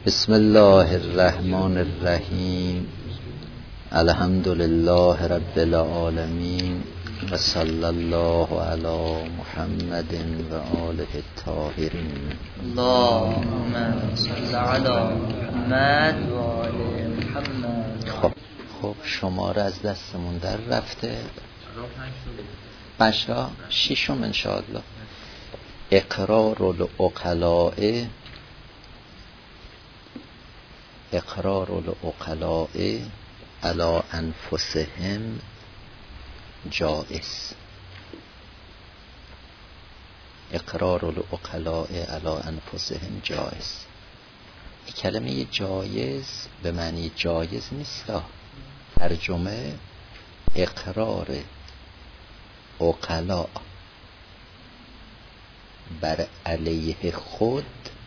بسم الله الرحمن الرحیم. الحمد لله رب العالمین و صلی الله علی محمد و آله الطاهرین. اللهم صل علی محمد و آل محمد. خب شماره از دستمون در رفته. 5 6م انشاءالله. اقرار العقلاء علی انفسهم جائز. اقرار العقلاء علی انفسهم جائز. این کلمه جایز به معنی جایز نیست. ترجمه اقرار عقلاء بر علیه خود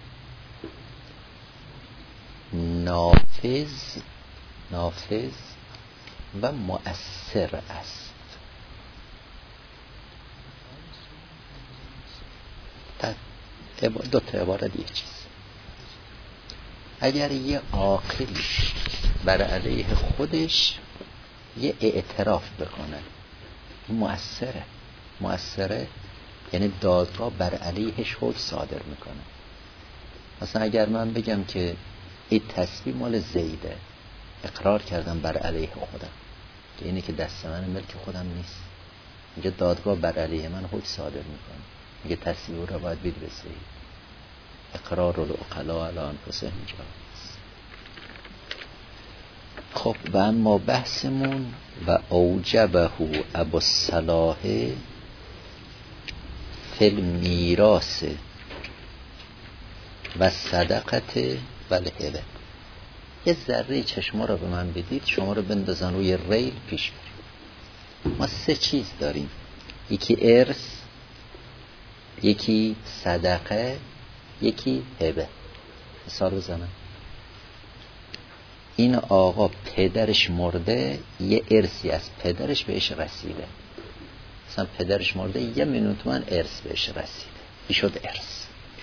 نافذ و مؤثر است. دو تا عبارت یه چیز. اگر یه عاقلی بر علیه خودش یه اعتراف بکنه، این مؤثره یعنی دادگاه بر علیهش حکم صادر میکنه. مثلا اگر من بگم که این تسبیح مال زیده، اقرار کردم بر علیه خودم که اینی که دست من ملک خودم نیست، میگه دادگاه بر علیه من حکم صادر میکنه، میگه تسبیح رو باید بید به زید. اقرار العقلاء علی انفسهم جائز. خب و اما بحثمون و اوجبه ابو الصلاح فی المیراث و صدقت و الهبه. یه ذره چشما رو به من بدید، شما رو بندازن روی ریل پیش برید. ما 3 چیز داریم، یکی ارث، یکی صدقه، یکی هبه. مثال بزنم. این آقا پدرش مرده، یه ارثی از پدرش بهش رسیده. مثلا پدرش مرده، 1,000,000 تومان ارث بهش رسیده، این شد ارث.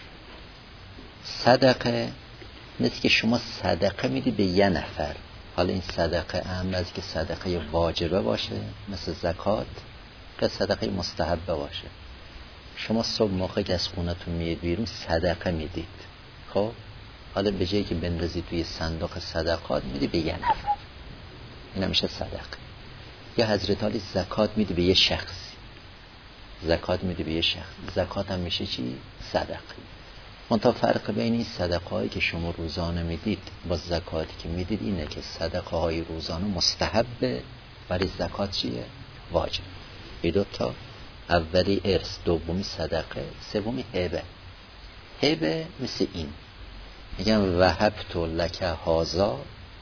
صدقه مثل که شما صدقه میدی به یه نفر. حالا این صدقه اهم از که صدقه واجبه باشه مثل زکات، که صدقه مستحبه باشه. شما صبح موقع که از خونتون میید بیرون صدقه میدید. خب حالا به جایی که بندازید توی صندوق صدقات میدی به یه نفر، این میشه صدقه. یا حضرت علی زکات میدی به یه شخصی، زکات میدی به یه شخص، زکات هم میشه چی؟ صدقه. منتها فرق بین این صدقه هایی که شما روزانه میدید با زکاتی که میدید اینه که صدقه های روزانه مستحبه ولی زکات چیه؟ واجب. این 2 تا، اولی ارث، دومی صدقه، سومی هبه. هبه مثل این، میگم وهبت لک هذا،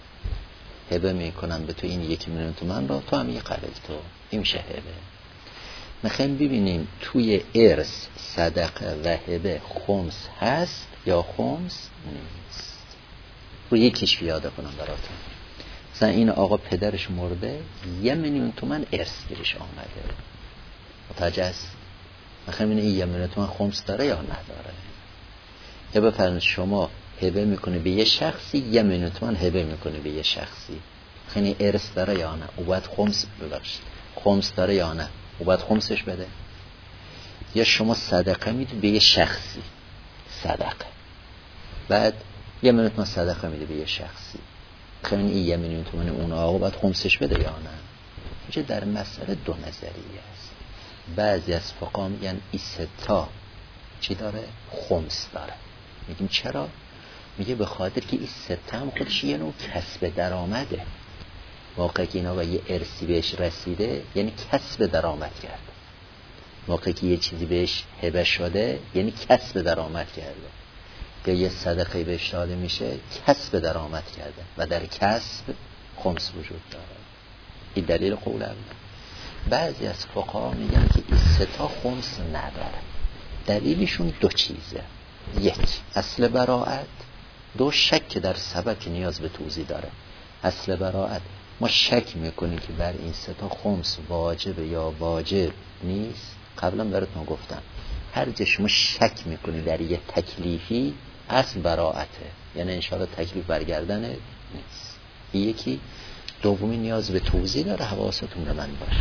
هبه میکنم به تو این 1,000,000 تومان رو، تو هم یه قبل تو، این میشه هبه. میخوایم ببینیم توی ارث، صدقه و هبه خمس هست یا خمس نیست. رو یکیش پیاده کنم براتون. مثلا این آقا پدرش مرده، 1,000,000 تومان ارث گیرش آمده. متوجه است؟ میخوایم این 1,000,000 تومان خمس داره یا نداره. یا بفرمایید شما هبه میکنه به یه شخصی، 1,000,000 تومان هبه میکنه به یه شخصی، میخواین ارث داره یا نه؟ او باید خمس ببخشید، خمس داره یا نه؟ او باید خمسش بده. یا شما صدقه میدید به یه شخصی، صدقه، بعد 1,000,000 تومان صدقه میده به یه شخصی، میخواین این 1,000,000 تومان اون آقا باید خمسش بده یا نه؟ اینجا در مسئله 2 نظریه است. بعضی از فقها میگن این 3 تا چی داره؟ خمس داره. میگیم چرا؟ میگه به خاطر که این 3 تا هم خودش یه نوع کسب درآمده. موقعی که اینا با یه ارثی بهش رسیده یعنی کسب درآمد کرده. موقعی که یه چیزی بهش هبه شده یعنی کسب درآمد کرده. که یه صدقه بهش داده میشه کسب درآمد کرده و در کسب خمس وجود داره. این دلیل قول اول. بعضی از فقها میگن که این 3 تا خمس نداره. دلیلشون 2 چیزه. 1 اصل براءت، 2 شک در سبب که نیاز به توضیح داره. اصل براءت، ما شک میکنیم که بر این 3 تا خمس واجب یا واجب نیست. قبلا براتون گفتم هر جا شما شک میکنی در یه تکلیفی، اصل براعته، یعنی انشاءالله تکلیف برگردن نیست. یکی. دومی نیاز به توضیح داره، حواستون به من باشه.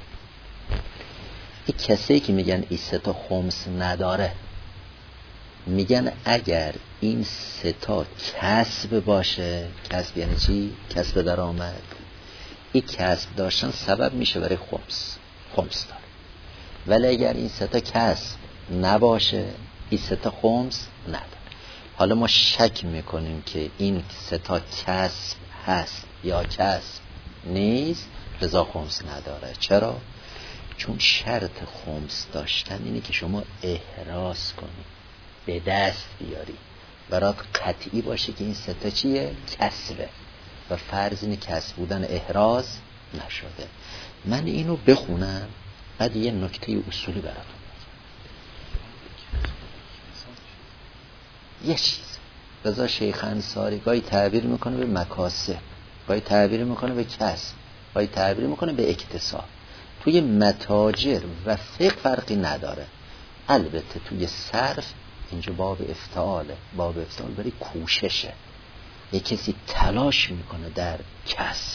این کسی که میگن این 3 تا خمس نداره، میگن اگر این 3 تا کسب باشه، کسب یعنی چی؟ کسب درآمد. این کسب داشتن سبب میشه برای خمس داره. ولی اگر این 3 تا کسب نباشه، این 3 تا خمس نداره. حالا ما شک میکنیم که این 3 تا کسب هست یا کسب نیست، لذا خمس نداره. چرا؟ چون شرط خمس داشتن اینه که شما احراز کنی، به دست بیاری، برات قطعی باشه که این 3 تا چیه؟ کسبه، و فرض اینه کسب بودن احراز نشده. من اینو بخونم بعد یه نکته اصولی براتون بگم. یه چیز رضا شیخ انصاری گاهی تعبیر میکنه به مکاسب، گاهی تعبیر میکنه به کسب، گاهی تعبیر میکنه به اکتساب. توی متاجر و فقه فرقی نداره. البته توی صرف اینجا باب افتعاله. باب افتعال برای کوششه، یه کسی تلاش میکنه در کسب.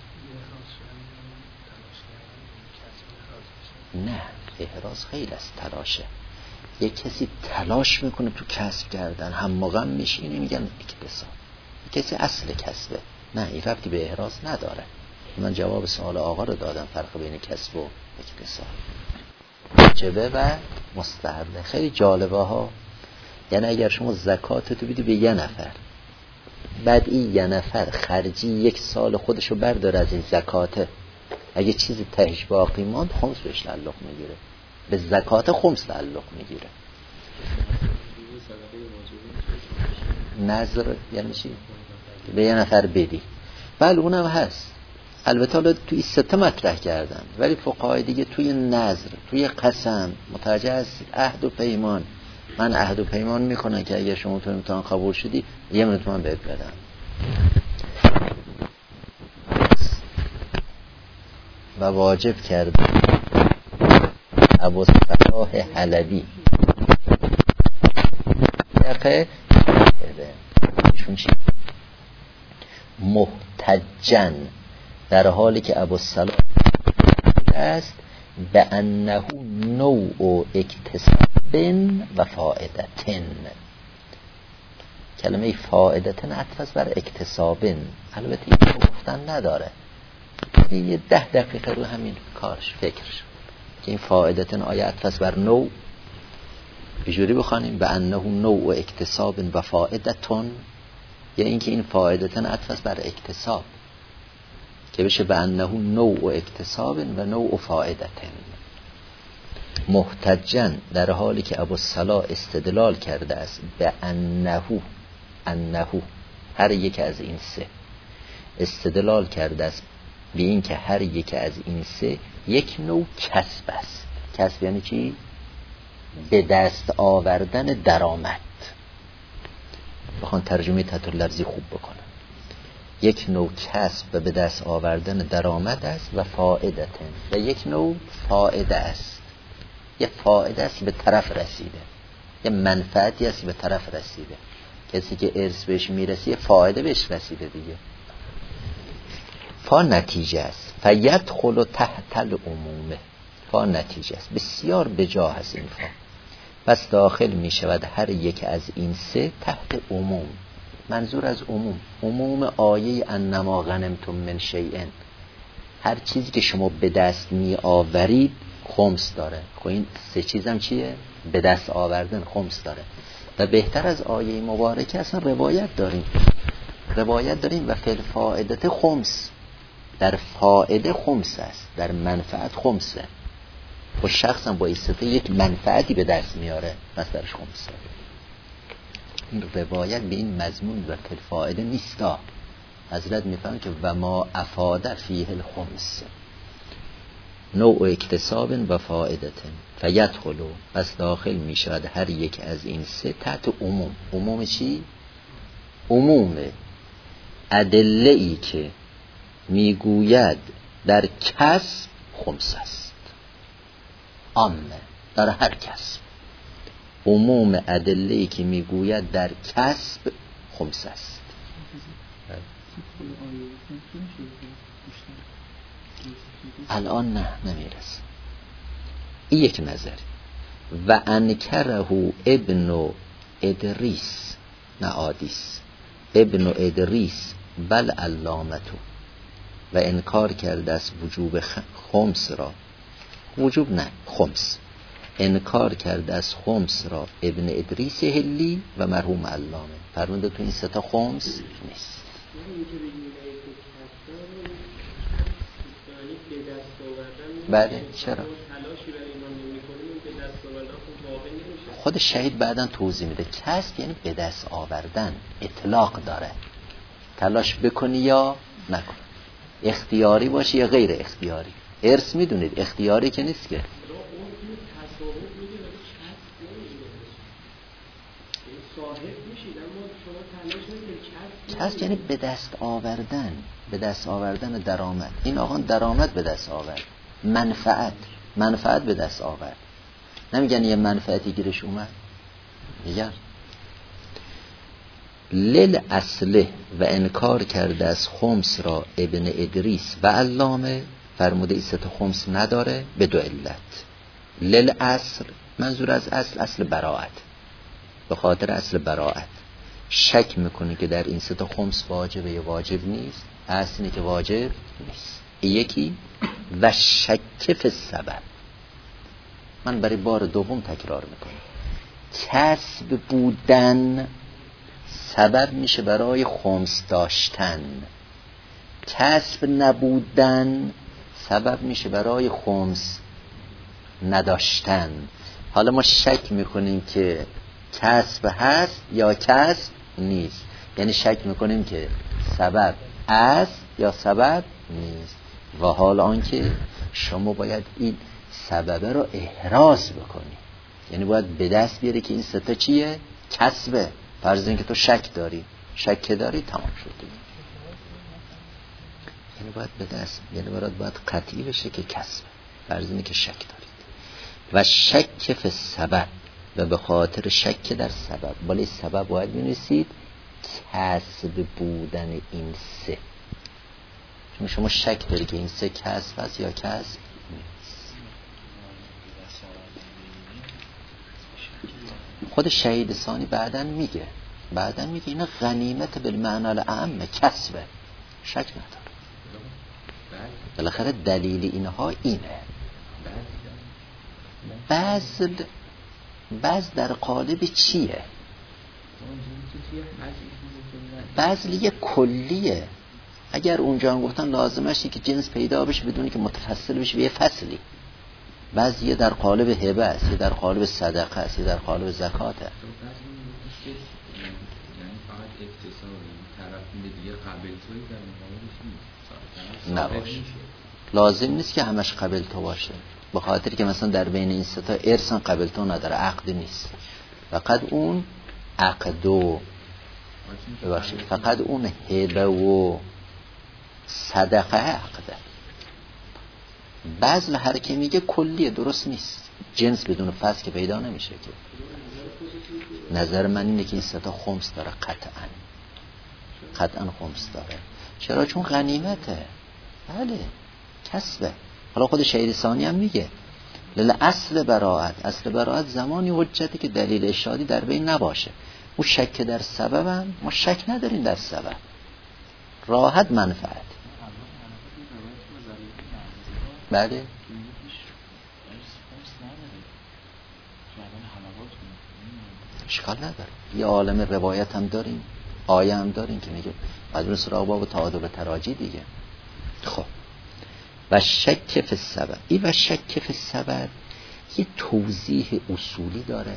نه، احراز خیلی از تلاشه. یه کسی تلاش میکنه تو کسب کردن، هم موقع میشینه میگن اکتساب. یه کسی اصل کسبه. نه، این ربطی به احراز نداره. من جواب سوال آقا رو دادم، فرق بین کسب و اکتساب، واجبه و مستحبه. خیلی جالبه ها. یعنی اگر شما زکاتتو بدی به یه نفر، بعد این یه نفر خرجی 1 سال خودشو برداره از این زکاته، اگه چیزی تهش باقی ماند، خمس بهش تعلق میگیره، به زکات خمس تعلق میگیره. نظر یعنی چی؟ به یه نفر بدی. بله اونم هست. البته حالا توی 3 تا مطرح کردن، ولی فقهای دیگه توی نظر، توی قسم متوجه است. عهد و پیمان، من عهد و پیمان میکنم که اگر شما تو امتحان قبول شدی 1 میلیون تومان بهت بدم. و واجب کرده ابوالصلاح حلبی ایشون چی؟ محتجن، در حالی که ابوالصلاح است به انه نوع اکتساب و فائدتن. کلمه فائدتن عطف است بر اکتسابن. البته این گفتن نداره، یه 10 دقیقه رو همین کارش فکرش که این فائدتن آیا عطف است بر نوع، بجوری بخوانیم به انه نوع اکتساب و فائدتن، یا اینکه این فائدتن عطف است بر اکتساب که بشه به انه نوع اکتساب و نوع فائدتن. محتجن، در حالی که ابوالصلاح استدلال کرده است به انه هر یک از این 3 استدلال کرده است به این که هر یک از این 3 یک نوع کسب است. کسب یعنی چی؟ به دست آوردن درآمد. بخوان ترجمه تحت لفظی خوب بکنم، یک نوع کسب به دست آوردن درآمد است و فائدتن، و یک نوع فائده است. یه فائده است به طرف رسیده، یه منفعتی است به طرف رسیده. کسی که ارث بهش میرسه فائده بهش رسیده دیگه. فا نتیجه است، فیدخل تحت العمومه. فا نتیجه است، بسیار بجا هست این فا. پس داخل می شود هر یک از این 3 تحت عموم. منظور از عموم آیه انما غنمتم من شیئن، هر چیزی که شما به دست می آورید خمس داره. خب این 3 چیزم چیه؟ به دست آوردن خمس داره. و بهتر از آیه مبارکه اصلا روایت داریم و فی الفائدة خمس، در فائده خمس است، در منفعت خمسه. و شخص هم با ایسته یک منفعتی به دست میاره، مصدرش خمسه. این روایت به این مضمون و فی الفائده نیستا. حضرت میفهمن که و ما افاده فیه الخمس، نوع اکتساب و فائدتن فیدخلو، پس داخل می شود هر یک از این 3 تحت عموم. عموم چی؟ عموم ادله ای که میگوید در کسب خمس است، عامه در هر کسب. عموم ادله‌ای که میگوید در کسب خمس است. الان نه نمیرسه. این یک نظر. و انکره ابن ادریس، نه آدیس، ابن ادریس بل علامتو، و انکار کرده از وجوب خمس را، وجوب نه خمس، انکار کرده از خمس را ابن ادریس هلی و مرحوم علامه. فرمونده تو این سه تا خمس نیست. بله چرا؟ خود شهید بعداً توضیح میده کسب یعنی به دست آوردن، اطلاق داره، تلاش بکنی یا نکن، اختیاری باشه یا غیر اختیاری. ارث میدونید اختیاری که نیست که. کسب یعنی به دست آوردن، به دست آوردن درآمد. این آقا درآمد به دست آورد، منفعت به دست آورد. نمیگن یه منفعتی گیرش اومد، میگن لیل اصله و انکار کرده از خمس را ابن ادریس و علامه. فرموده ایست خمس نداره به دو علت. لیل اصل، منظور از اصل براعت، به خاطر اصل براعت شک میکنه که در این سه تا خمس واجبه یا واجب نیست. اصلی که واجب نیست. یکی و شک فی السبب. من برای بار دوم تکرار میکنم، کسب بودن سبب میشه برای خمس داشتن، کسب نبودن سبب میشه برای خمس نداشتن. حالا ما شک میکنیم که کسب هست یا کسب نیست، یعنی شک میکنیم که سبب است یا سبب نیست. و حال آنکه شما باید این سبب رو احراز بکنی، یعنی باید به دست بیاری که این سه تا چیه؟ کسبه. فرض این که تو شک داری تمام شد. یعنی باید به دست، یعنی باید قطعی بشه که کسبه. فرض اینه که شک دارید. و شک فی السبب، و به خاطر شک در سبب، ولی سبب باید بنویسید کسب بودن این سه، چون شما شک داری که این سه کسب هست یا کسب نیست. خود شهید ثانی بعدن میگه این غنیمت بالمعنی الاعم، کسبه، شک نداره. بالاخره دلیل اینها اینه. بذل در قالب چیه؟ بذل یه کلیه. اگر اونجا هم گفتن لازمشه که جنس پیدا بشه بدون که متفصل بشه به یه فصلی. بعضی یه در قالب هبه است، یه در قالب صدقه است، یه در قالب زکات است. نباشه، لازم نیست که همش قبل تو باشه، به خاطر که مثلا در بین این سه تا ارث قبل تو نداره، عقد نیست، فقط اون عقدو باشه، فقط اون هبه و صدقه عقده. بذل هر که میگه کلیه، درست نیست، جنس بدون فصل که پیدا نمیشه که. نظر من اینه که این سه تا خمس داره، قطعا خمس داره. چرا؟ چون غنیمته، بله کسبه. حالا خود شهید ثانی هم میگه اصل براعت زمانی حجتی که دلیل اشهادی در بین نباشه. اون شک در سبب هم ما شک نداریم در سبب، راحت منفعت. بله اشکال نداره. یه عالم روایت هم داریم، آیه هم داریم که میگه مدرون سراغ باب تعادل تراجی دیگه. خب و شک فی السبب، این و شک فی السبب یه توضیح اصولی داره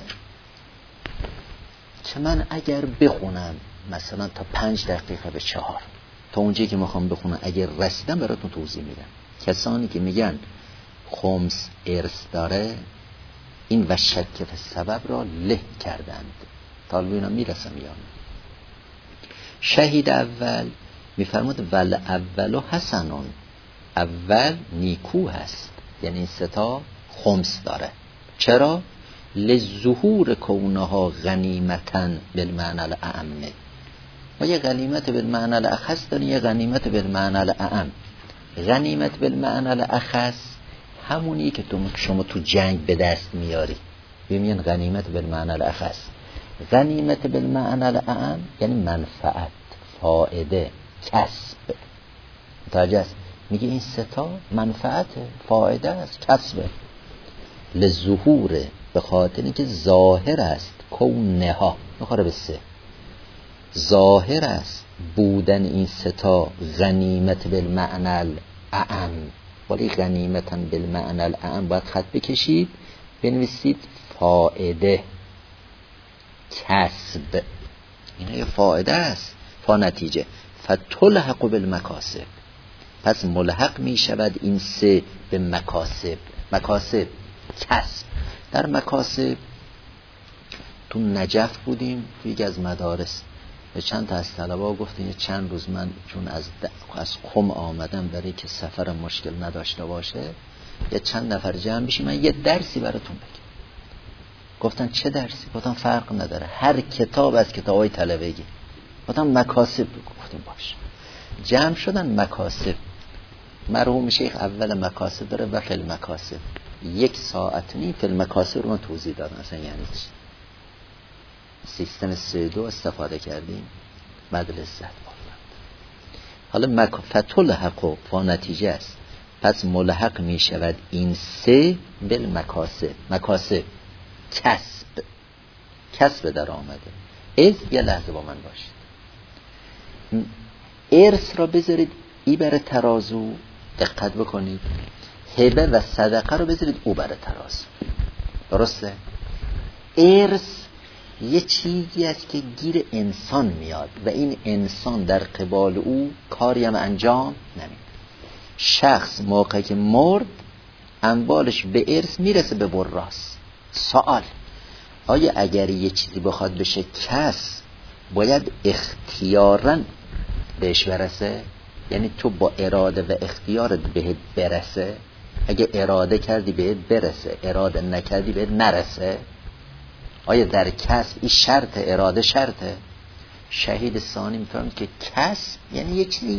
که من اگر بخونم مثلا تا 5 دقیقه به 4، تا اونجایی که میخوام بخونم اگر رسیدم براتون توضیح میدم. کسانی که میگن خمس ارث داره این و شک فی السبب را له کردند. طالب اینا میرسم یا شهید اول میفرمود ول اولو حسنون، اول نیکو هست، یعنی این سه تا خمس داره. چرا؟ لظهور کونها غنیمتا بالمعنى الاعم. ما یه غنیمت بالمعنى الاخص داریم، یه غنیمت بالمعنى الاعم. غنیمت بالمعنى الاخص همونی که شما تو جنگ به دست میاری، ببینین غنیمت بالمعنى الاخص. غنیمت بالمعنى الاعم یعنی منفعت، فائده، کسب. متوجه است؟ میگه این ستا منفعت، فایده است، کسبه. لظهور به خاطر اینکه ظاهر است، کونها میخوره به سه، ظاهر است بودن این ستا غنیمت بالمعنى الاعم. ولی غنیمتا بالمعنى الاعم باید خط بکشید بنویسید فائده، کسب. این یه فائده است، فا نتیجه. فتلحق بالمکاسب، پس ملحق می شود این سه به مکاسب. مکاسب کسب. در مکاسب تو نجف بودیم، تو یکی از مدارس به چند تا از طلبا گفتیم چند روز من چون از قم آمدم برای که سفر مشکل نداشته باشه یه چند نفر جمع بشیم من یه درسی براتون بگم. گفتن چه درسی؟ گفتم فرق نداره، هر کتاب از کتابای طلبگی. گفتم مکاسب بگو. گفتیم باشه. جمع شدن مکاسب. مرحوم شیخ اول مکاسب داره و فی مکاسب 1 ساعت نیم فی مکاسب رو من توضیح دادم اصلا یعنی چی. سیستم 3-2 استفاده کردیم، بعد لذت بردم. حالا فتلحق فا نتیجه است، پس ملحق می شود این سه بالمکاسب. مکاسب کسب، کسب در آمده. یه لحظه با من باشید. ارث را بذارید ای بر ترازو، دقت بکنید. هبه و صدقه رو بذارید او بر ترازو. درسته؟ ارث یه چیزی است که گیر انسان میاد و این انسان در قبال او کاری هم انجام نمیده. شخص موقعی که مرد اموالش به ارث میرسه به وراث. سوال، آیا اگر یه چیزی بخواد بشه کس باید اختیاراً بهش برسه؟ یعنی تو با اراده و اختیارت بهت برسه؟ اگه اراده کردی بهت برسه، اراده نکردی بهت نرسه؟ آیا در کسب این شرط، اراده شرطه؟ شهید ثانی میفهمید که کسب یعنی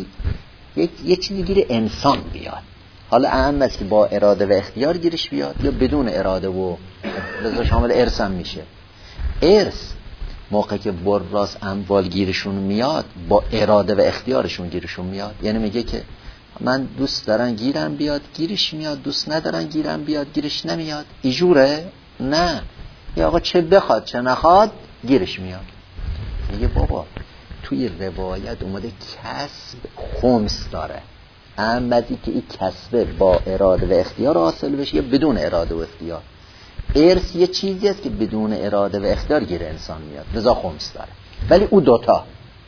یه چیزی گیر انسان بیاد. حالا اهم است که با اراده و اختیار گیرش بیاد یا بدون اراده و لذا شامل ارث هم میشه. ارث موقعی که وراث اموال گیرشون میاد با اراده و اختیارشون گیرشون میاد. یعنی میگه که من دوست دارن گیرم بیاد گیرش میاد، دوست ندارن گیرم بیاد گیرش نمیاد. اینجوره؟ نه. یا آقا چه بخواد چه نخواد گیرش میاد. میگه بابا توی روایت اومده کسب خمس داره، احمدی که این کسبه با اراده و اختیار حاصل بشه یا بدون اراده و اختیار. ارث یه چیزی است که بدون اراده و اختیار گیر انسان میاد، لذا خمس داره. ولی او دوتا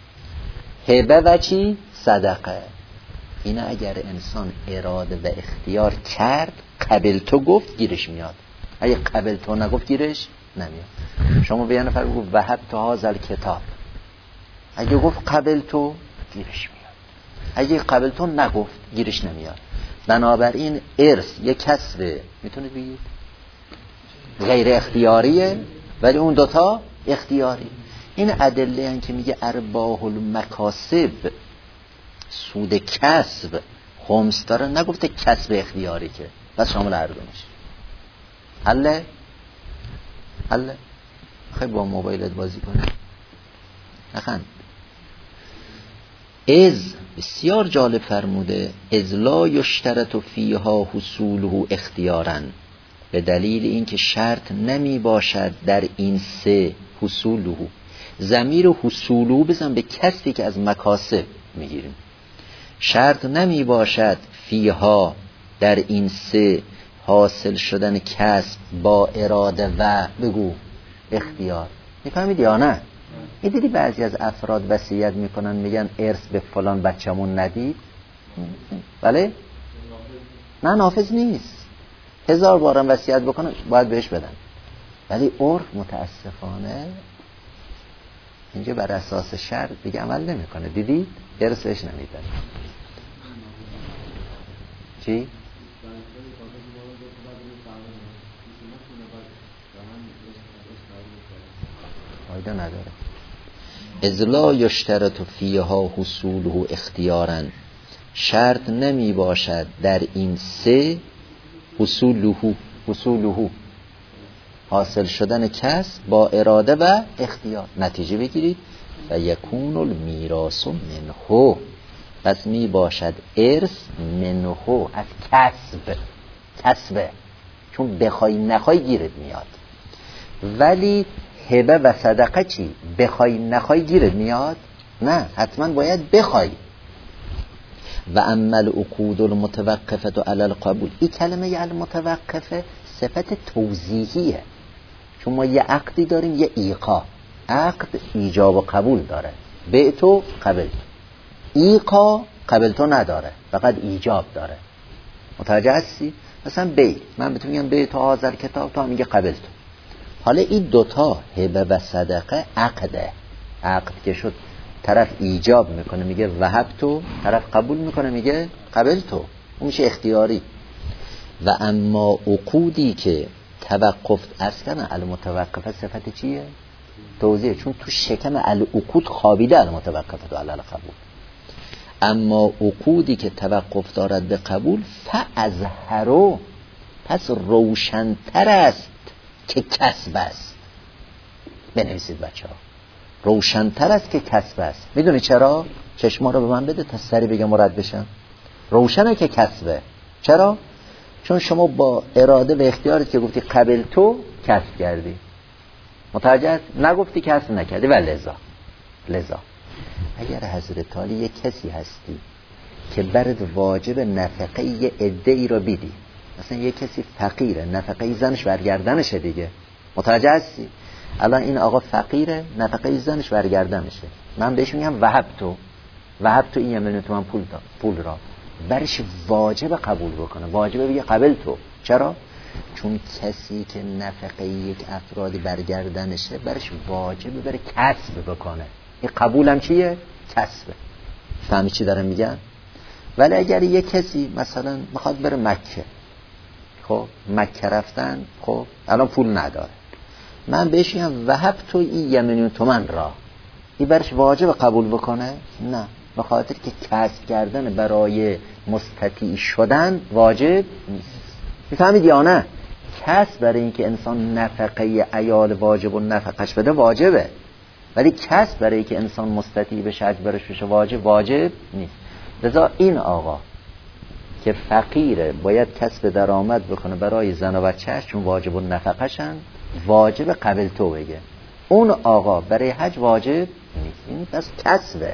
هبه و چی؟ صدقه. اینا اگر انسان اراده و اختیار کرد قبل تو گفت گیرش میاد، اگه قبل تو نگفت گیرش نمیاد. شما به یه نفر بگو وهب تو هازل کتاب، اگه گفت قبل تو گیرش میاد، اگه قبل تو نگفت گیرش نمیاد. بنابراین ارث یک کسبه، میتونید بگید غیر اختیاریه ولی اون دوتا اختیاری. این ادله هن که میگه ارباح المکاسب سود کسب خمس داره، نگفته کسب اختیاری که، بس شامل هر دو میشه. حله خیلی با موبایلت بازی کنی نخند. بسیار جالب فرموده از لا یشترط فیها حصوله اختیارا، به دلیل اینکه شرط نمی باشد در این سه حصوله. ضمیر حصوله بزن به کسبی که از مکاسب میگیریم. شرط نمی باشد فیها در این سه حاصل شدن کسب با اراده و بگو اختیار. میفهمید یا نه؟ این دیدی بعضی از افراد وصیت میکنن میگن ارث به فلان بچمون ندید. بله؟ نه نافذ نیست. 1000 بارم وصیت بکنن باید بهش بدن. ولی عرف متاسفانه اینجا بر اساس شرط دیگه عمل نمیکنه. دیدی؟ ارث بهش نمیدن. چی؟ فایده نداره. اذ لا یشترط فیها حصوله اختیارا، شرط نمی باشد در این سه حصوله حاصل شدن کس با اراده و اختیار. نتیجه بگیرید و یکون المیراث منه، پس می باشد ارث منه از کسب، چون بخوای نخوای گیرت میاد. ولی هبه و صدقه چی؟ بخوای نخوای گیرت میاد؟ نه، حتما باید بخوای. و اما العقود المتوقفه علی القبول، این کلمه المتوقفه صفت توضیحیه، چون ما یه عقدی داریم، یه ایقا. عقد ایجاب و قبول داره، بیعتو قبل. ایقا قبل تو نداره، فقط ایجاب داره. متوجه هستی؟ مثلا بیع، من بهتون میگم بیع تو حاضر کتاب، تو میگه قبل تو. حالا این دوتا هبه و صدقه عقده. عقد که شد طرف ایجاب میکنه میگه وهب تو، طرف قبول میکنه میگه قبل تو، اون میشه اختیاری. و اما عقودی که توقف ارز کنه، المتوقفه صفت چیه؟ توضیح، چون تو شکم العقود خوابیده المتوقفه علی القبول. اما عقودی که توقف دارد به قبول فازهرو، پس روشن‌تر است که کسب است. بنویسید بچه ها، روشن‌تر است که کسب است. میدونی چرا؟ چشما رو به من بده تا سری بگم مرد بشم. روشنه که کسبه. چرا؟ چون شما با اراده و اختیارت که گفتی قبل تو کسب کردی، متوجه نگفتی کسب نکردی. و لذا اگر حضرت عالی یک کسی هستی که برد واجب نفقه یه عده‌ای رو بیدی، مثلا یک کسی فقیره، نفقه زنش برگردنشه دیگه، متوجه هستی؟ الان این آقا فقیره، نفقه زنش برگردنشه، من بهش میگم وهب تو این 1 میلیون تومان پول را برش واجب قبول بکنه، واجب بگه قبل تو. چرا؟ چون کسی که نفقه یک افرادی برگردنشه برش واجب بره کسب بکنه. این قبولم چیه؟ کسبه. فهمی چی دارم میگم؟ ولی اگر یک کسی مثلا میخواد بره مکه، خب مکه رفتن، خب الان پول نداره، من بهش میگم وهب تو این 1 میلیون تومان را، این برش واجب قبول بکنه؟ نه، به خاطر که کسب کردن برای مستطیع شدن واجب نیست. میفهمید یا نه؟ کسب برای اینکه انسان نفقه عیال واجب و نفقش بده واجبه، ولی کسب برای اینکه انسان مستطیع بشه اجبرش بشه واجب نیست. لذا این آقا که فقیره باید کسب درآمد بکنه برای زن و بچه‌اش، چون واجب و نفقشن، واجب قبل تو بگه. اون آقا برای حج واجب نیست، این بس کسبه.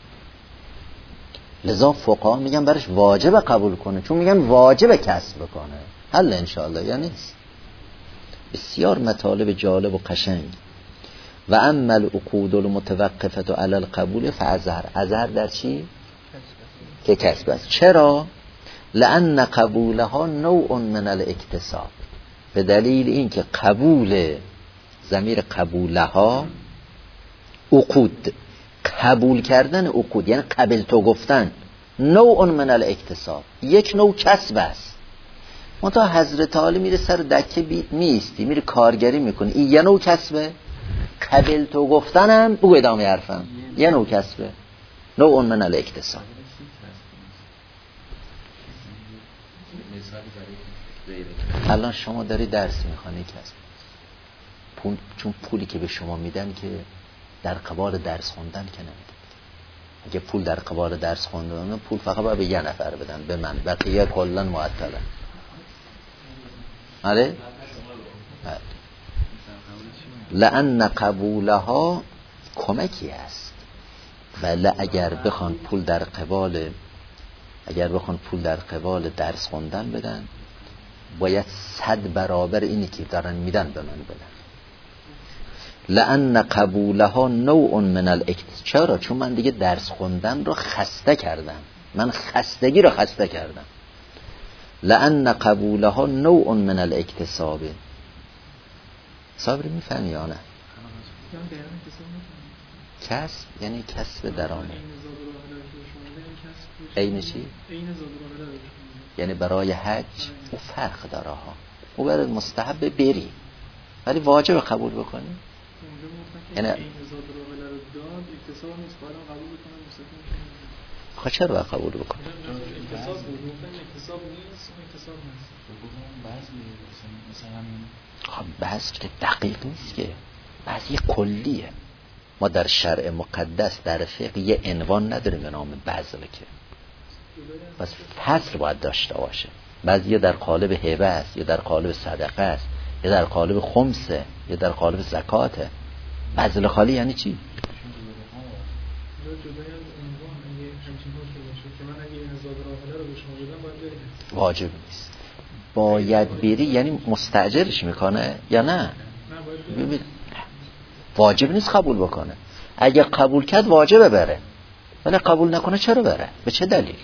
لذا فقها میگن برش واجب قبول کنه، چون میگن واجب کسب بکنه. حل انشاءالله یا نیست؟ بسیار مطالب جالب و قشنگ. و اما العقود المتوقفه علی القبول فازهر در چی؟ که کسب است. چرا؟ لان قبولها نوع من الاکتساب، به دلیل اینکه قبول، ضمیر قبولها، عقود، قبول کردن عقود یعنی قبل تو گفتن، نوع من الاکتساب، یک نوع کسب است. منتها حضرت عالی میره سر دکه میستی، میره کارگری میکنه، این یه نوع کسبه. قبل تو گفتنم بگو ادامه حرفم، یه نوع کسبه، نوع من الاکتساب. الان شما داری درس میخوانی کسب، چون پولی که به شما میدن که در قبال درس خوندن که نمیدن. اگه پول در قبال درس خوندن، پول فقط باید به 1 نفر بدن، به من، بقیه کلا معطله. آره؟ لأن قبولها کمکی است. ولی اگر بخوان پول در قبال درس خوندن بدن، باید 100 برابر اینی که دارن میدن به من بدن. لأن قبولها نوع من الاکتساب. چرا؟ چون من دیگه درس خوندن رو خسته کردم، من خستگی رو خسته کردم. لأن قبولها نوع من الاکتساب. صبر میفهمی یا نه؟ کسب یعنی کسب درآمد. عین چی؟ یعنی برای حج او فرق داره ها، او برای مستحب بری ولی واجب قبول بکنی. یعنی این ازاد راغله رو داد اکتساب نیست، باید هم قبول بکنم مستقیم. خب چرا باید قبول بکنه؟ اکتساب بود، گفتن اکتساب نیست، اون اکتساب نیست. خب بحث که دقیق نیست که، بحث یه کلیه. ما در شرع مقدس در فقه یه عنوان نداریم به نام بذل که، بس فصل باید داشته باشه. بعضی یا در قالب هبه است، یا در قالب صدقه است، یا در قالب خمسه، یا در قالب زکاته. بذل خالی یعنی چی؟ واجب نیست، باید بری یعنی مستأجرش میکنه یا نه؟ واجب نیست قبول بکنه. اگه قبول کرد واجبه بره، ولی قبول نکنه چرا بره؟ به چه دلیل؟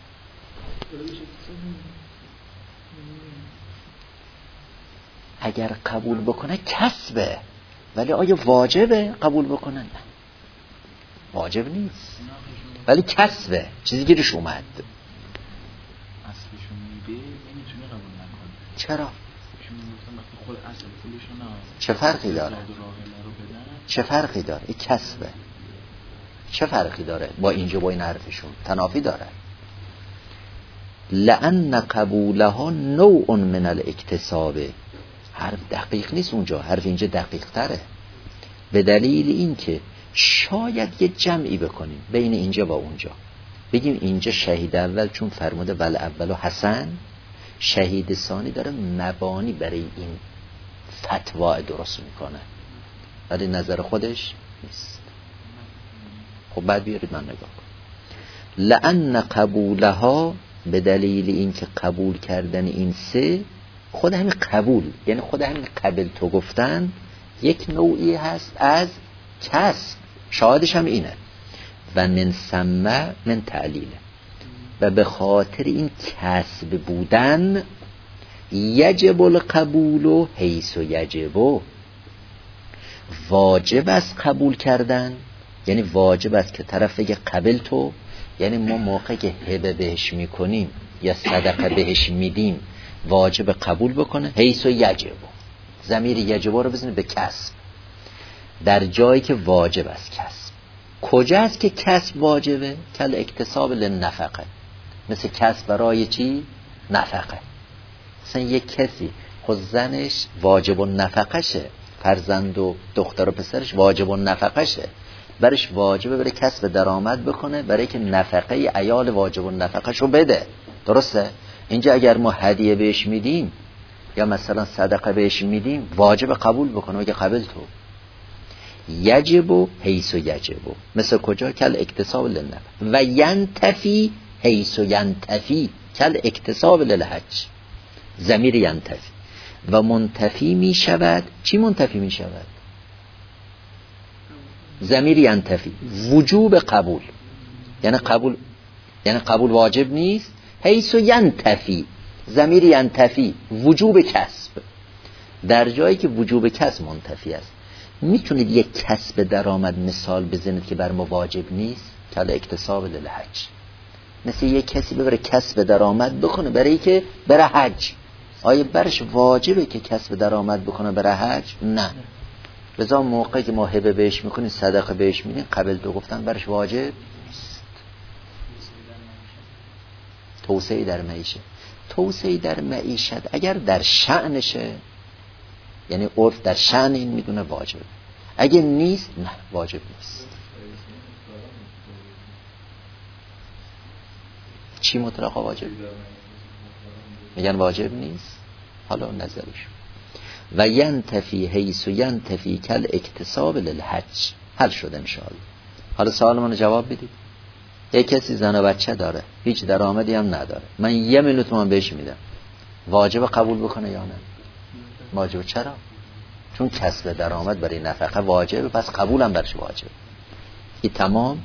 اگر قبول بکنه کسبه، ولی آیا واجبه قبول بکنه؟ نه، واجب نیست، ولی کسبه، چیزی گیرش اومد. چرا؟ چه فرقی داره؟ چه فرقی داره؟ این کسبه، چه فرقی داره با اینجا با این حرفشون؟ تنافی داره. لأن قبولها نوع من الاکتساب. حرف دقیق نیست اونجا، حرف اینجا دقیق تره. به دلیل این که شاید یه جمعی بکنیم بین اینجا با اونجا، بگیم اینجا شهید اول چون فرموده ول اول و حسن، شهید ثانی داره مبانی برای این فتوا درست میکنه، ولی نظر خودش نیست. خب بعد بیارید من نگاه کنم. لأن قبولها، به دلیل این که قبول کردن این سه، خود همین قبول یعنی خود همین قبل تو گفتن یک نوعی هست از کسب، شاهدش هم اینه. و من ثم من تعلیله، و به خاطر این کسب بودن یجب القبول حیث یجب، واجب است قبول کردن، یعنی واجب است که طرف بگه قبل تو، یعنی ما موقعی که هبه بهش میکنیم یا صدقه بهش میدیم واجب قبول بکنه. حیث یجب، ضمیر یجب رو بزنید به کسب، در جایی که واجب است کسب. کجا است که کسب واجبه؟ کل اکتساب للنفقه، مثل کسب برای چی؟ نفقه. مثلا یک کسی خود زنش واجب النفقشه، فرزند و دختر و پسرش واجب النفقشه، برش واجبه برای کسب درآمد بکنه، برای که نفقه عیال واجب النفقشو بده. درسته؟ اینجا اگر ما هدیه بهش میدیم یا مثلا صدقه بهش میدیم واجب قبول بکنه، اگه قبل تو. یجب حیث یجب، مثل کجا؟ کل اکتساب للنفقه. و ینتفی حیث ینتفی، کل اکتساب للحج، ضمیر ینتفی. و منتفی می شود. چی منتفی می شود؟ ضمیر ینتفی، وجوب قبول، یعنی قبول واجب نیست. حیث ینتفی، ضمیر ینتفی، وجوب کسب، در جایی که وجوب کسب منتفی است. میتونید یک کسب درآمد مثال بزنید که بر ما واجب نیست؟ کل اکتساب للحج، مثل یک کسی ببره کسب درآمد بکنه برای که بره حج. آیا برش واجبه که کسب درآمد بکنه بره حج؟ نه. بذار موقعی که ما هبه بهش میکنیم صدقه بهش میدیم قبل تو گفتن برش واجب نیست. توسعه در معیشت، توسعه در معیشت اگر در شأنشه، یعنی عرف در شأن این میدونه واجب، اگه نیست نه واجب نیست. چی مطلقا واجب؟ میگن واجب نیست. حالا نظرش و ینتفی حیث ینتفی کل اکتساب للحج. حل شد انشاءالله. حالا سوال منو جواب بدید. یک کسی زن و بچه داره، هیچ درآمدی هم نداره، من 1 میلیون تومان بهش میدم، واجب قبول بکنه یا نه؟ واجب. چرا؟ چون کسب درآمد برای نفقه واجبه، پس قبولم برش واجب. این تمام.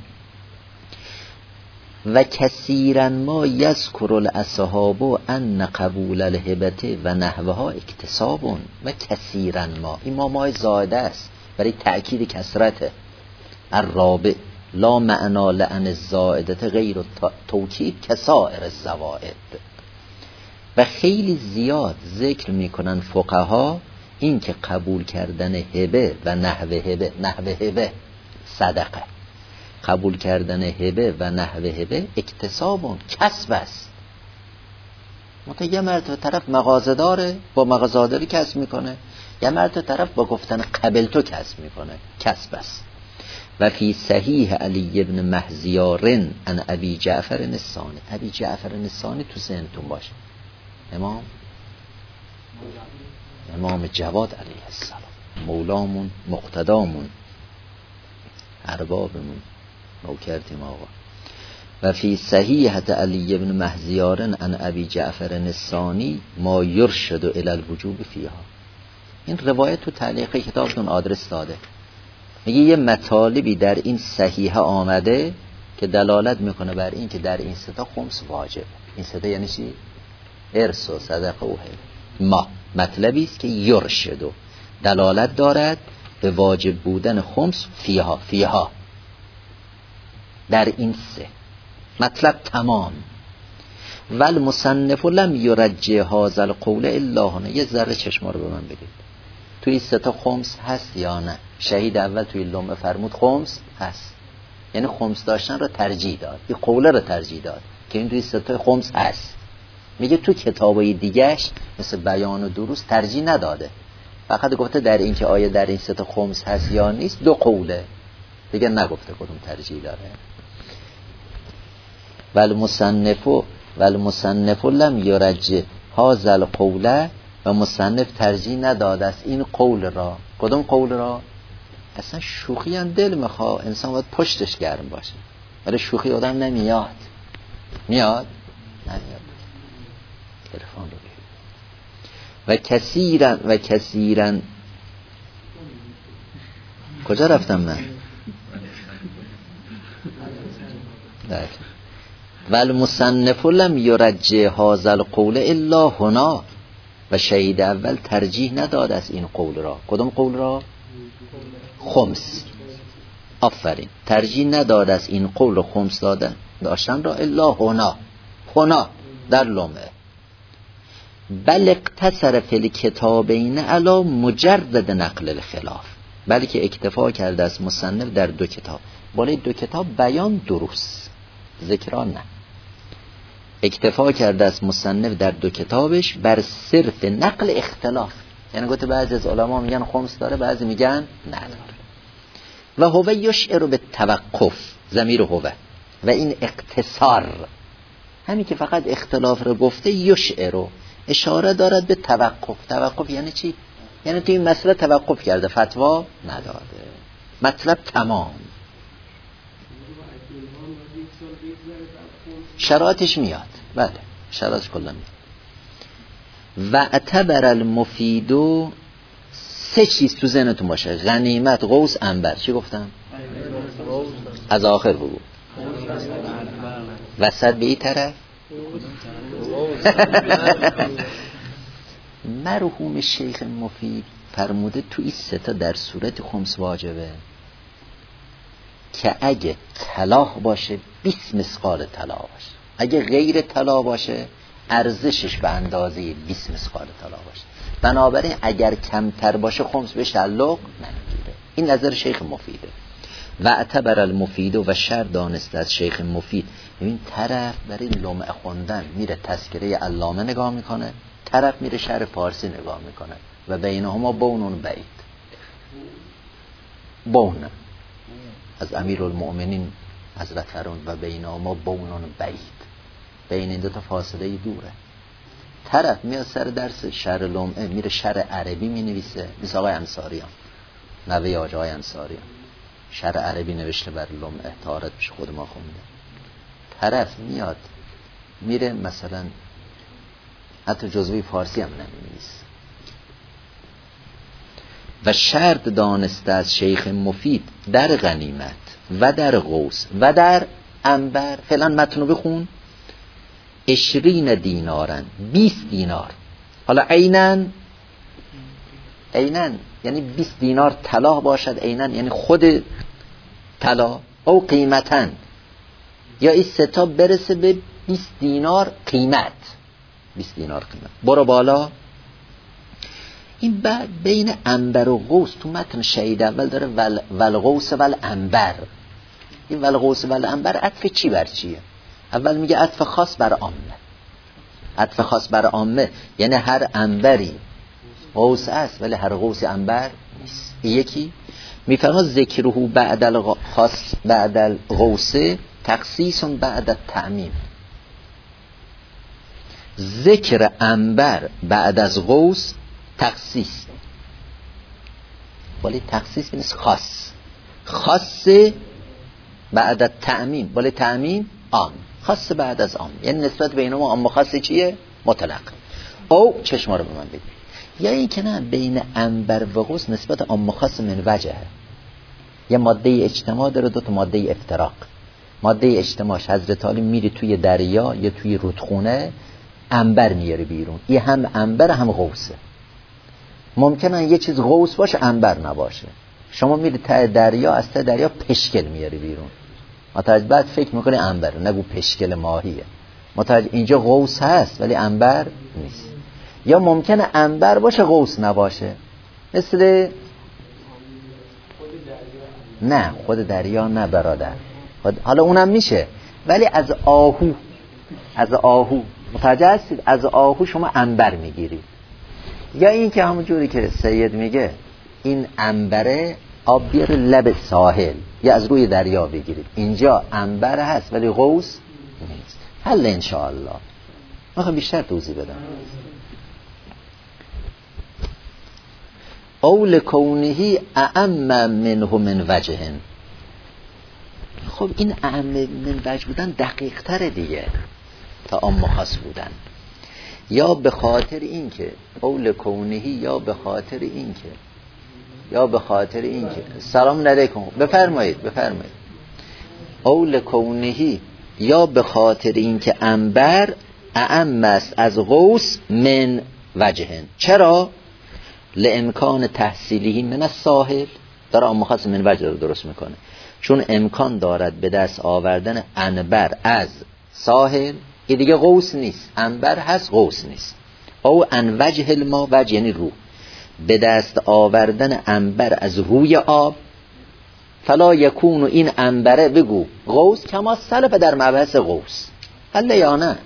و کثیرا ما یذکر الاصحاب ان قبول الهبه و نحوها اکتساب. و کثیرا ما، این ما زائده است برای تأکید کثرت. الرابع لا معنا لأن الزائدت غیر توکید کسائر الزوائد. و خیلی زیاد ذکر میکنن فقها این که قبول کردن هبه و نحوه هبه صدقه، قبول کردن هبه و نحوه هبه اکتسابون، کسب است. یه مرتبه طرف مغازه داره، با مغازه‌داری کسب میکنه، یه مرتبه طرف با گفتن قبل تو کسب میکنه، کسب است. و فی صحیح علی ابن مهزیار عن ابی جعفر الثانی، ابی جعفر الثانی تو ذهنتون باشه، امام جواد علیه السلام، مولامون، مقتدامون، اربابمون، نوکرتیم آقا. و فی صحیح علی ابن مهزیار عن ابی جعفر الثانی ما یرشد الی الوجوب فیها. این روایت تو تعلیق کتابتون آدرس داده، میگه یه مطالبی در این صحیحه آمده که دلالت میکنه بر این که در این سه تا خمس واجب. این سه تا یعنی چی؟ ارث و صدقه و هبه. ما مطلبی است که یرشد و دلالت دارد به واجب بودن خمس فیها در این سه مطلب تمام. ول مصنف لم یرجع هذا القول الا هنا. یه ذره چشما رو به من بدید، توی این سه تا خمس هست یا نه؟ شهید اول توی لمعه فرمود خمس هست، یعنی خمس داشتن رو ترجیح داد، این قوله رو ترجیح داد که این توی سه تا خمس هست. میگه تو کتابای دیگهش مثل بیان و دروس ترجیح نداده، فقط گفته در این که آیا در این سه تا خمس هست یا نیست، دو قوله دیگه، نگفته کدوم ترجیح داره. والمصنف لم یرجع هذا القول، و مصنف ترجیح نداد است این قول را. کدوم قول را؟ اصلا شوخی هم دل میخواه، انسان باید پشتش گرم باشه، ولی شوخی آدم نمیاد. نمیاد عرفان رو بگیر. و کثیرن کجا رفتم من؟ والمصنف لم یرجع هذا القول الا هنا، و شهید اول ترجیح نداد از این قول را. کدوم قول را؟ خمس. آفرین، ترجیح نداد از این قول خمس داشتن را الا هنا در لمعه. بل اقتصر فی الکتابین علی مجرد نقل الخلاف، بلکه اکتفا کرده از مصنف در دو کتاب، بالای دو کتاب بیان دروس ذکران نه، اکتفا کرده از مصنف در دو کتابش بر صرف نقل اختلاف. یعنی گفته بعضی از علما میگن خمس داره، بعضی میگن نداره. و هو یشعر به توقف، ضمیر هو، و این اقتصار، همین که فقط اختلاف رو گفته، یشعر اشاره دارد به توقف. توقف یعنی چی؟ یعنی توی این مسئله توقف کرده، فتوا نداده، مطلب تمام. شرایطش میاد، بله شرایطش کلا میاد. و اعتبر المفیدو، سه چیز تو ذهنتون باشه، غنیمت، قوس، عنبر. چی گفتم؟ از آخر بگو. وسط به این طرف مرحوم شیخ مفید فرموده تو این سه تا در صورت خمس واجبه که اگه طلا باشه 20 مثقال طلا باشه، اگه غیر طلا باشه ارزشش به اندازه 20 مثقال طلا باشه. بنابراین اگر کمتر باشه خمس به تعلق نمیگیره. این نظر شیخ مفیده. و اعتبر المفید، و شر دانسته از شیخ مفید. این طرف برای لمعه خوندن میره تذکره علامه نگاه میکنه، طرف میره شرح فارسی نگاه میکنه، و بینهما بونون بعید. بون از امیرالمؤمنین حضرت فرمود و بینهما بونون بعید، بین این دو تا فاصله دوره. طرف میاد سر درس شرح لمعه میره شرح عربی مینویسه، مثل آقای انصاریان، نوه آقای انصاریان، شرح عربی نوشته بر لمعه، طارت بشه خود ما خونده. طرف میاد میره مثلا حتی جزوی فارسی هم نمی‌نویسه. و شرط دانسته از شیخ مفید در غنیمت و در قوس و در عنبر، فعلا متنو بخون، 20 دینارن، 20 دینار. حالا عینن یعنی 20 دینار طلا باشد، عینن یعنی خود طلا، او قیمتن، یا این ستا برسه به 20 دینار قیمت. 20 دینار قیمت برو بالا. این بین عنبر و قوس تو متن شهید اول داره والقوس والعنبر. این والقوس والعنبر عطف چی بر چیه؟ اول میگه عطف خاص بر عامه. عطف خاص بر عامه یعنی هر عنبری قوس است ولی هر قوس عنبر نیست. یکی میفرما ذکره بعد الخاص بعد القوس تخصیص بعد التعمیم. ذکر عنبر بعد از قوس تخصیص، ولی تخصیص نیست، خاص بعد التعمیم، ولی تعمیم عام، خاص بعد از عام. یعنی نسبت بین ما عام و خاص چیه؟ مطلق. او چشما رو به من بگید. یا این که نه، بین عنبر و قوس نسبت عام و خاص من وجهه. یه ماده اجتماع داره، دو تا ماده افتراق. ماده اجتماعش حضرت علی میری توی دریا یا توی رودخونه عنبر میاره بیرون، این هم عنبر هم قوسه. ممکنه یه چیز قوس باشه عنبر نباشه. شما میری ته دریا، از ته دریا پشکل میاری بیرون، متوجه، بعد فکر میکنی عنبر، نگو پشکل ماهیه، متوجه، اینجا قوس هست ولی عنبر نیست. یا ممکنه عنبر باشه قوس نباشه، مثل نه خود دریا نه برادر، حالا اونم میشه، ولی از آهو متوجه هستید؟ از آهو شما عنبر میگیرید. یا این که همون جوری که سید میگه این عنبره آب بیاره لب ساحل یا از روی دریا بگیرید، اینجا عنبر هست ولی قوس نیست. حل انشاءالله. میخوام بیشتر توضیح بدم. اول کونه اعم منه من وجه. خب این اعم من وجه بودن دقیق تره دیگه تا عام خاص بودن. یا به خاطر این که اول کونهی، یا به خاطر این که سلام علیکم، بفرمایید. اول کونهی، یا به خاطر این که عنبر اعم است از قوس من وجهن. چرا؟ لامکان تحصیلی من الساحل، داره عام خاص من وجه رو درست میکنه، چون امکان دارد به دست آوردن عنبر از ساحل. این دیگه قوس نیست، عنبر هست قوس نیست. او ان وجه الماء، وجه یعنی رو، به دست آوردن عنبر از روی آب. فلا یکون این عنبره بگو قوس کما سلف در مبحث قوس. حل یا نه؟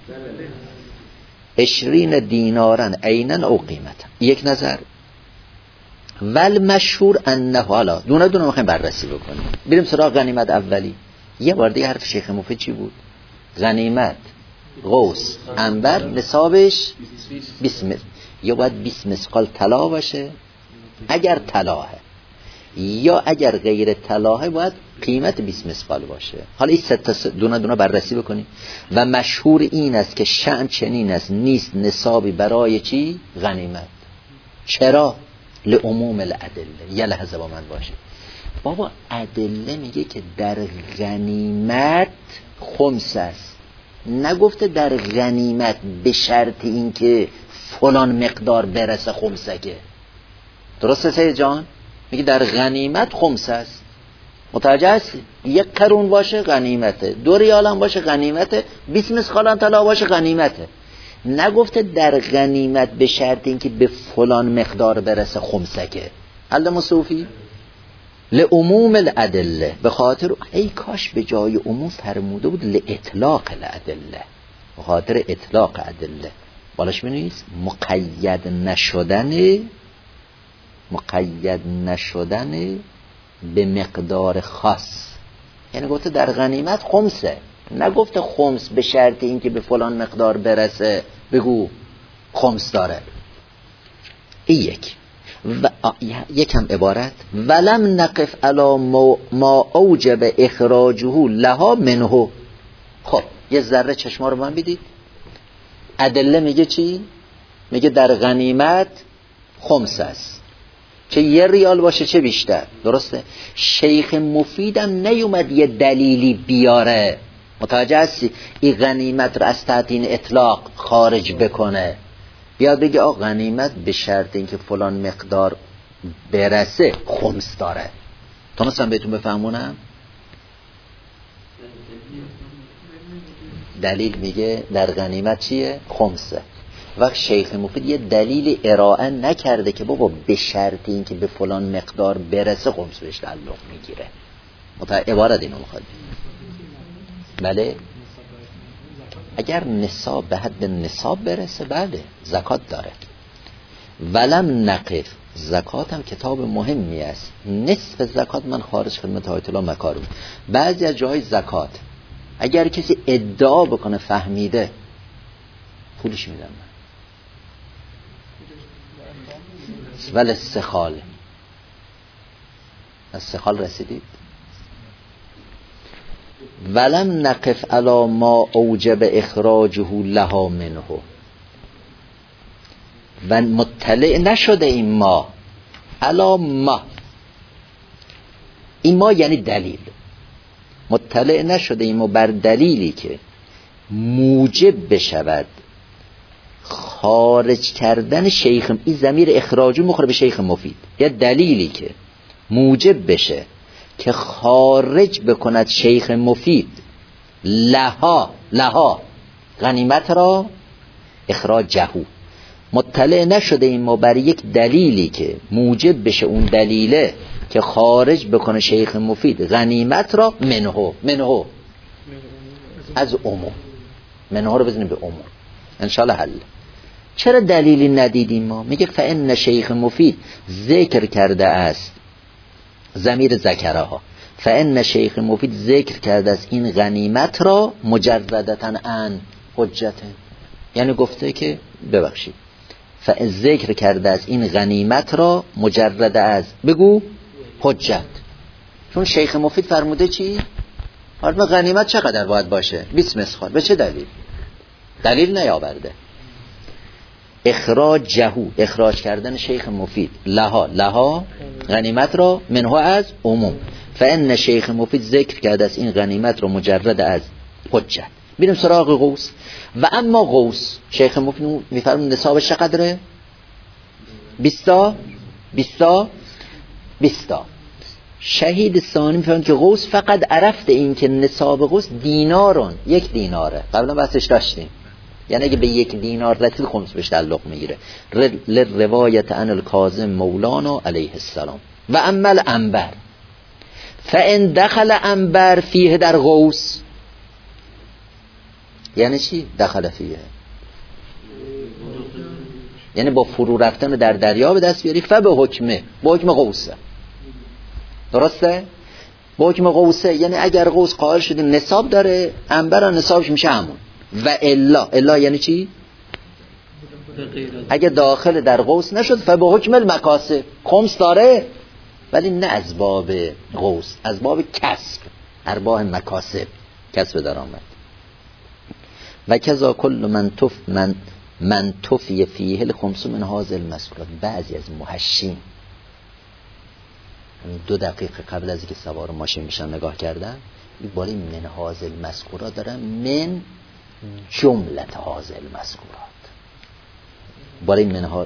20 دینارن عینا او قیمتا، یک نظر. ول مشهور انه، حالا دونه دونه میخوایم بررسی بکنیم. بریم سراغ غنیمت اولی. یه بار دیگه حرف شیخ مفید چی بود؟ غنیمت قوس عنبر نصابش 20 مثقال، یا باید 20 مثقال طلا باشه اگر طلاه، یا اگر غیر طلاه باید قیمت 20 مثقال باشه. حالا این سه دونه دونه بررسی بکنیم. و مشهور این است که شأن چنین است، نیست نصابی برای چی؟ غنیمت. چرا؟ لعموم الادله. یه لحظه با من باشه بابا، ادله میگه که در غنیمت خمس است، نگفته در غنیمت به شرط این که فلان مقدار برسه خمسه. درسته سید جان؟ میگه در غنیمت خمس است. متوجه هستی؟ 1 قرون باشه غنیمته، 2 ریال هم باشه غنیمته، 20 مثقال هم طلا باشه غنیمته. نگفته در غنیمت به شرط این که به فلان مقدار برسه خمسه. علم صوفی لعموم الادله، به خاطر ای کاش به جای عموم فرموده بود لاطلاق الادله، به خاطر اطلاق ادله بالاش بنویس مقید نشدن به مقدار خاص. یعنی گفته در غنیمت خمسه، نگفته خمس به شرط این که به فلان مقدار برسه بگو خمس داره. این یکم عبارت ولم نقف علی ما اوجب اخراجه لها منه. خب یه ذره چشما رو من بدید. ادله میگه چی؟ میگه در غنیمت خمس است، چه 1 ریال باشه چه بیشتر. درسته؟ شیخ مفیدم نیومد یه دلیلی بیاره، متوجه هستی؟ این غنیمت رو از تحت این اطلاق خارج بکنه، بیاد بگه آقا غنیمت به شرط اینکه فلان مقدار برسه خمس داره. تونستم بهتون بفهمونم؟ دلیل میگه در غنیمت چیه؟ خمسه. وقت شیخ مفید یه دلیل ارائه نکرده که بابا به شرط این که به فلان مقدار برسه خمس بهش تعلق میگیره. عبارت اینو میخواد. بله اگر نصاب به حد نصاب برسه بله زکات داره. ولم نقف، زکات هم کتاب مهمی است. نصف زکات من خارج خدمت آیت الله مکارم. بعضی از جاهای زکات اگر کسی ادعا بکنه فهمیده پولش میدم من. ولی استخال، استخال رسیدید؟ ولم نقف علی ما اوجب اخراجه لها منه، و مطلع نشده این ما علی ما، این ما یعنی دلیل، مطلع نشده این ما بر دلیلی که موجب بشود خارج کردن شیخ، این ضمیر اخراجو مخوره به شیخ مفید، یا دلیلی که موجب بشه که خارج بکند شیخ مفید لها غنیمت را اخراج جهو، مطلع نشده این ما بر یک دلیلی که موجب بشه اون دلیله که خارج بکنه شیخ مفید غنیمت را منهو از عموم، منهو رو بزنیم به عموم انشالله حل. چرا دلیلی ندیدیم ما؟ میگه فإن شیخ مفید ذکر کرده است، ضمیر ذکرها، فإن شیخ مفید ذکر کرده است این غنیمت را مجردتاً عن حجت، یعنی گفته که ببخشید ذکر کرده است این غنیمت را مجرد از بگو حجت. چون شیخ مفید فرموده چی؟ حالا غنیمت چقدر باید باشه؟ 20 مسخال. به چه دلیل؟ دلیل نیاورده. اخراج جهو، اخراج کردن شیخ مفید لها غنیمت را منها از عموم، فإن شیخ مفید ذکر کرده است این غنیمت را مجرد از حجت. بیریم سراغ غوث. و اما غوث شیخ مفید میفرمون نصابش چقدره؟ 20 شهید ثانی میفرمون که غوث فقط عرفت این که نصاب غوث دینارون، 1 دیناره، قبلا بحثش داشتیم، یعنی اگه به 1 دینار رسید خمس بهش تعلق میگیره. روایت عن الکاظم مولانا علیه السلام. و عمل انبر فان دخل انبر فیه در غوث، یعنی چی؟ دخل فیه یعنی با فرو رفتن در دریا به دست بیاری، فبه حکمه، با حکم غوثه. درسته؟ با حکم غوثه یعنی اگر غوث قائل شده نصاب داره، انبر نصابش میشه همون. و الا یعنی چی؟ اگه داخل در غوث نشد فبه حکم المکاسب، خمس داره ولی نه از باب غوث، از باب کسب، ارباح مکاسب، کسب درآمد. و کذا کل من تفی فیه الخمس من هذا المذکورات. بعضی از محشین 2 دقیقه قبل از اینکه سوار ماشین میشن نگاه کردن، بالای من هذا المذکورات دارن، من جملت هذا المذکورات، بالای من ها.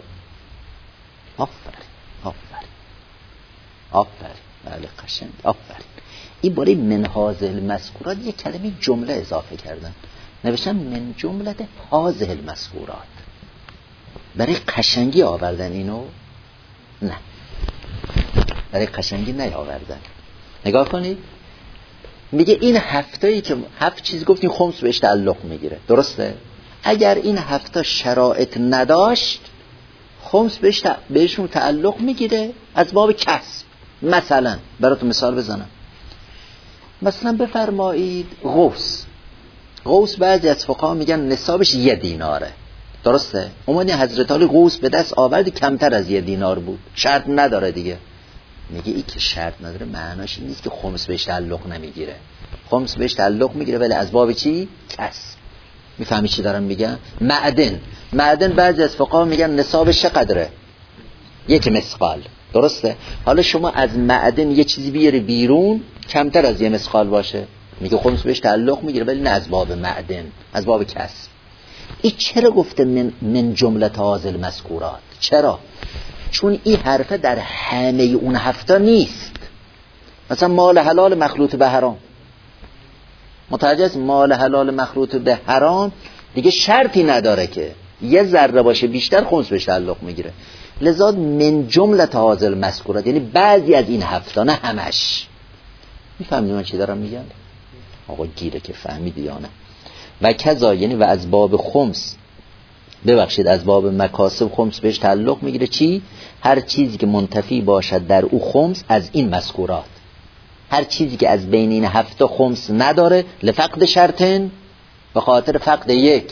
آفرین بله قشنگ، آفرین. این بالای من هذا المذکورات یک کلمه جمله اضافه کردن، نوشتن من جملت هذه المذکورات. برای قشنگی آوردن اینو؟ نه، برای قشنگی نیاوردن. نگاه کنید، میگه این هفتایی که 7 چیز گفتیم خمس بهش تعلق میگیره، درسته؟ اگر این 7 شرایط نداشت خمس بهشون تعلق میگیره از باب کسب. مثلا براتون مثال بزنم، مثلا بفرمایید غوث بعضی از فقها میگن نصابش 1 دیناره، درسته؟ اومدی حضرت علی غوث به دست آوردی کمتر از 1 دینار بود، شرط نداره دیگه. میگه این که شرط نداره معناش این نیست که خمس بهش تعلق نمیگیره، خمس بهش تعلق میگیره ولی از باب چی؟ کسب. میفهمی چی دارم میگم؟ معدن بعضی از فقها میگن نصابش چقدره؟ 1 مثقال، درسته؟ حالا شما از معدن یه چیزی بیاری بیرون کمتر از 1 مثقال باشه، میگه خمس بهش تعلق میگیره ولی نه از باب معدن، از باب کسب. این چرا گفته من جملت هذه المذکورات؟ چرا؟ چون این حرفه در همه اون 7 نیست. مثلا مال حلال مخلوط به حرام، متوجه است؟ مال حلال مخلوط به حرام دیگه شرطی نداره که یه ذره باشه بیشتر خمس بهش تعلق میگیره. لذا من جمله هذه مذکورات، یعنی بعضی از این هفتا، نه همش. میفهمید من چی دارم میگم؟ آقا گیره که فهمیدی یا نه؟ و کذا، یعنی و از باب خمس، ببخشید از باب مکاسب خمس بهش تعلق میگیره چی؟ هر چیزی که منتفی باشد در او خمس از این مذکورات، هر چیزی که از بین این هفته خمس نداره، لفقد شرطن، به خاطر فقد یک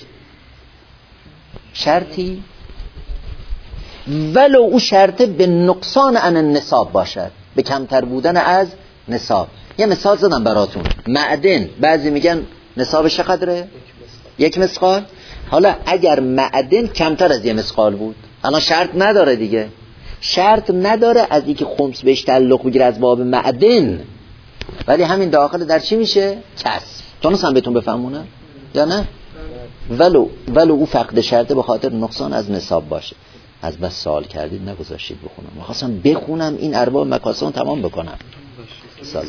شرطی، ولو او شرط به نقصان عن النصاب باشد، به کمتر بودن از نصاب. یه مثال زدم براتون. معدن بعضی میگن نصابش چقدره؟ 1 مثقال. حالا اگر معدن کمتر از 1 مثقال بود، الان شرط نداره دیگه، شرط نداره از اینکه خمس بهش تعلق بگیره از باب معدن، ولی همین داخل در چی میشه؟ کسب. تونستم بهتون بفهمونم یا نه؟ ولو او فقد شرطه به خاطر نقصان از نصاب باشه. از بس سوال کردید نگذاشتید بخونم، می‌خواستم بخونم این ارباب مکاسب تمام بکنم. سلام.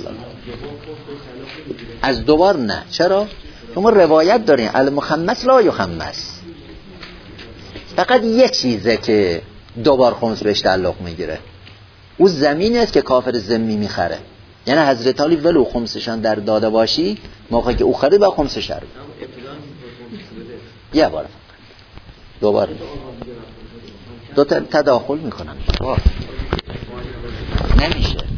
از دوبار نه. چرا؟ شما روایت دارین المخمس لا یخمس، فقط یک چیزه که دوبار خمس بهش تعلق میگیره، او زمینی است که کافر ذمی میخره. یعنی حضرت علی ولو خمسشان در داده باشی، موقعی که او خرید با خمسش رو یه بار فقط دوباره دو تا تداخل میکنن نمیشه.